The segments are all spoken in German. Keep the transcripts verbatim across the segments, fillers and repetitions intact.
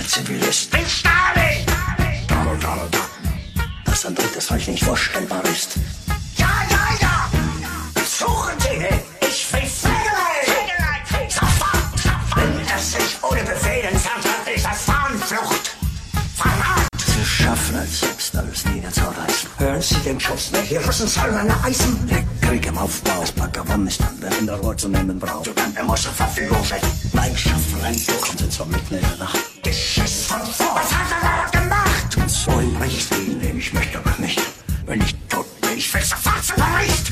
Zivilist. Bin Stalin! Donald, Donald Duck. Dass ein drittes Reich nicht vorstellbar ist. Ja, ja, ja! Suchen Sie ihn! Ich will Flegelei! Sofort! Wenn es sich ohne Befehl entfernt hat, ist das Fahnenflucht! Verrat! Sie schaffen es selbst alles niederzureißen. Hören Sie den Schuss nicht? Die Russen sollen eine Eisen! Der Krieg im Aufbau. Das Plack gewonnen ist dann, wer in der Ruhe zu nehmen braucht. Er muss zur Verfügung stehen. Nein, schaffen ein Buch und sind zwar mitten in der Nacht. Geschiss von vor! Was hat er da gemacht? Und so ein Rechtswillen, den ich möchte aber nicht. Wenn ich tot bin, Ich will sofort zum Bericht!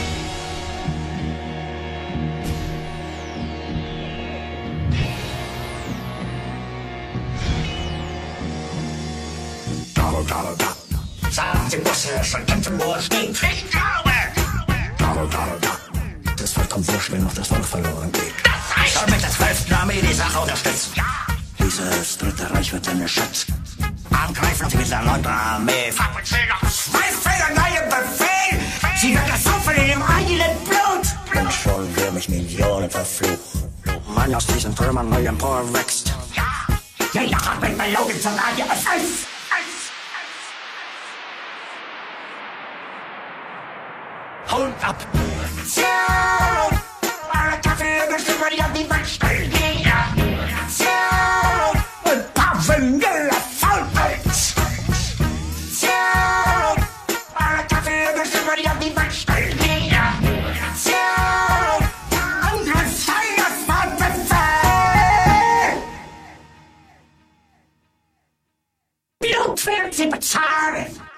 Donald, Donald Duck. Sagen Sie, muss er schon hinter dem Moor stehen? Ich glaube! Donald, Donald Duck. Das wird am Wurscht, wenn noch das Volk verloren geht. Das Reich soll mit der zwölften Armee die Sache unterstützen. Ja! Dieses dritte Reich wird seine Schatz. Angreifen und mit der neunten Armee. Haben Sie noch zwei Fehler neue Befehl? Sie wird ersaufen in ihrem eigenen Blut! Und schon wir mich Millionen verflucht. Mann aus diesen Trümmern neu emporwächst. Ja! Jeder hat mit Melonen zum Radio F F! Hold ab! So! Eure Kaffee bestimmt man ja die Wand stellen. Ja! So! Ein paar Vanille Vollpilz! So! Eure Kaffee bestimmt man ja die Wand stellen. Ja! So! Angriff Feier von Befehl! Blut werden Sie bezahlen!